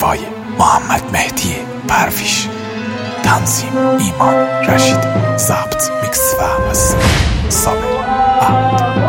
نوای محمد مهدی پرویش، تنظیم ایمان رشید، ضبط میکس و مستر صابر احمد.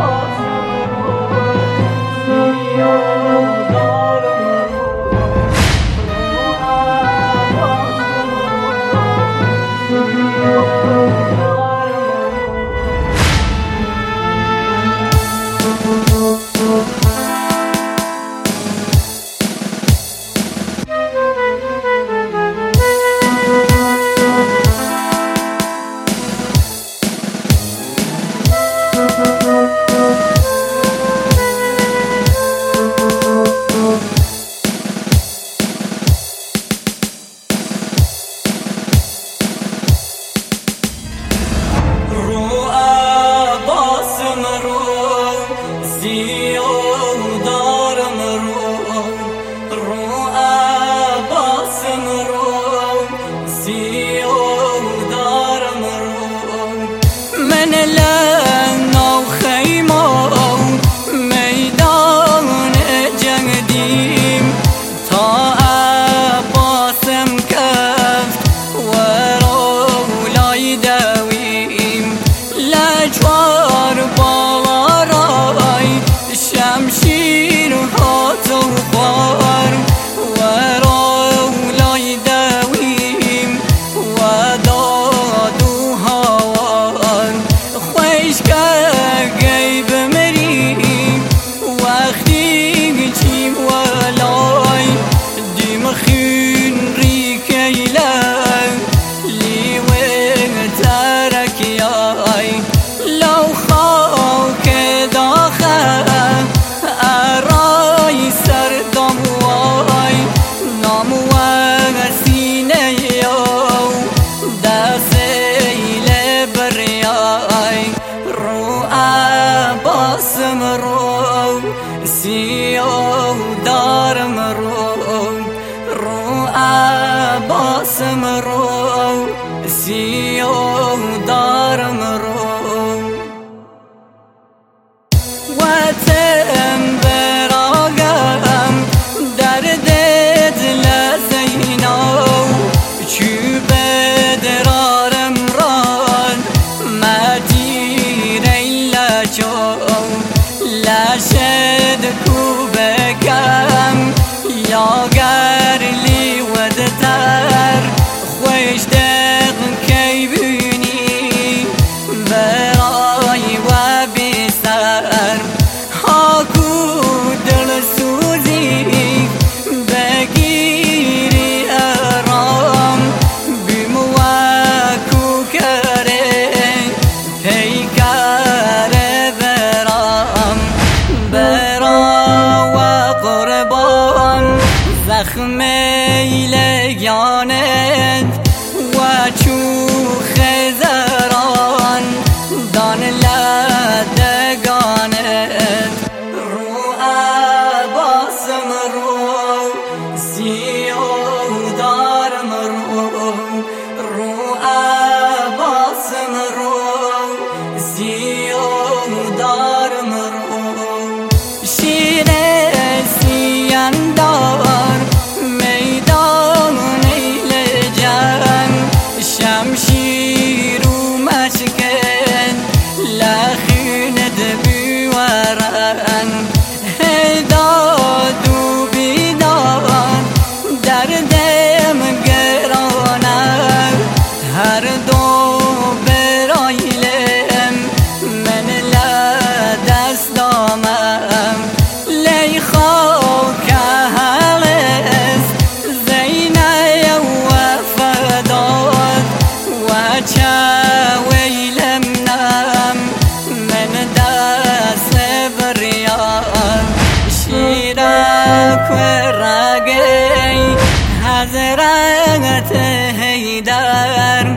میلگانت و چو خزران دان لدگانت رو عباسم رو سیو دارم رو عباسم رو سیو دارم شیر سیاندار میدان نیل جنگ شمشیر و مشکن لخیند بیورن هداد و بیداد در دم گرانم هر دو برایلم من لدست دامم لی خاک هلس زینه و فداد و چاویلم نم من دست بریان شیرک و رگی حضرت هیدر